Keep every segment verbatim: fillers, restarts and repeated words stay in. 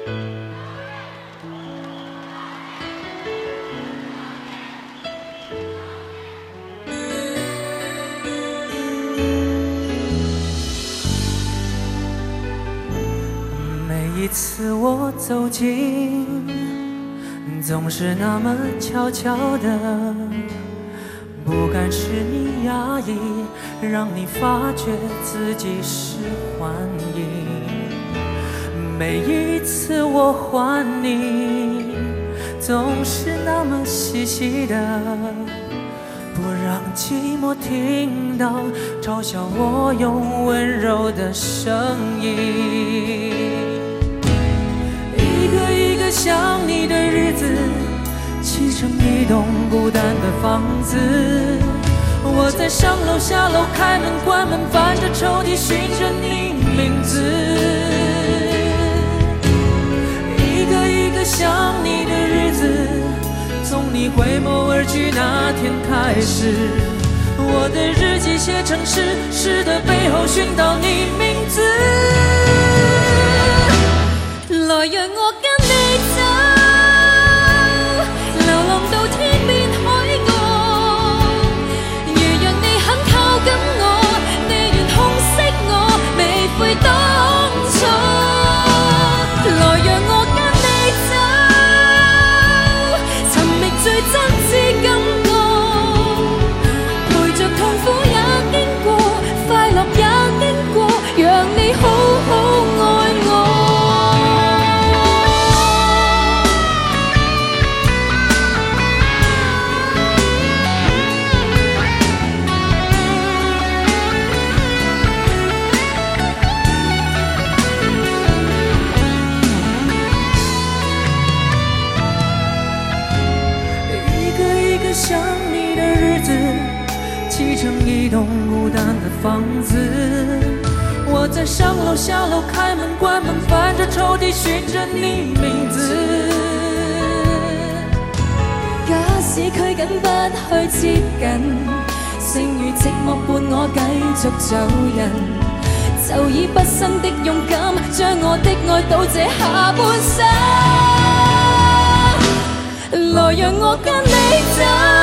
每一次我走近，总是那么悄悄的，不敢使你压抑，让你发觉自己是幻影。每一次我还你，总是那么细细的，不让寂寞听到嘲笑我用温柔的声音。一个一个想你的日子，砌成一栋孤单的房子。我在上楼下楼，开门关门，翻着抽屉寻着你名字。一个一个想你的日子，从你回眸而去那天开始，我的日记写成诗，诗的背后寻到你名字。来让我跟你走，流浪到天邊海角。如若你肯靠緊我，你願痛惜我，未悔當初。來讓我跟你走，尋覓最真摯感覺，陪着痛苦也經過，快樂也經過，讓你好好愛我。想你的日子，砌成一栋孤单的房子。我在上樓下樓，開門關門，翻着抽屜尋着你名字。假使拘謹不去接近，剩餘寂寞伴我繼續走人。就以畢生的勇敢，將我的愛到這下半生。來讓我跟你走，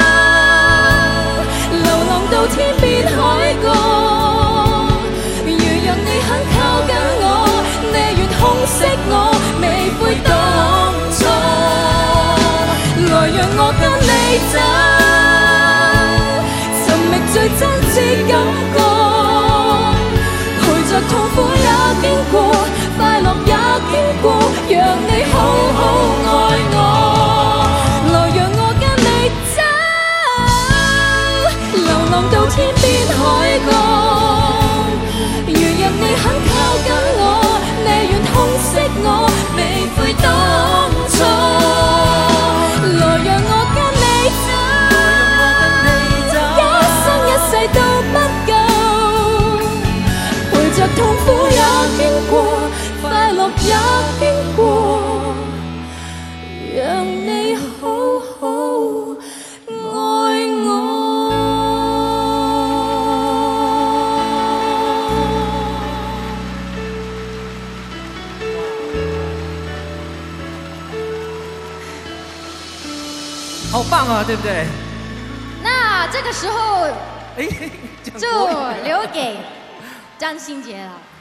流浪到天邊海角。如若你肯靠緊我，你願痛惜我，未悔當初。來讓我跟你走，尋覓最真摯感覺，陪着痛苦也經過，快樂也經過，讓你好好愛我。浪到天邊海角，如若你肯靠緊我，你願痛惜我，未悔當初。來讓我跟你走，一生一世都不夠，陪着痛苦也經過，快樂也經過，讓你好好愛我。 好棒啊，对不对？ 那这个时候就留给张信哲了。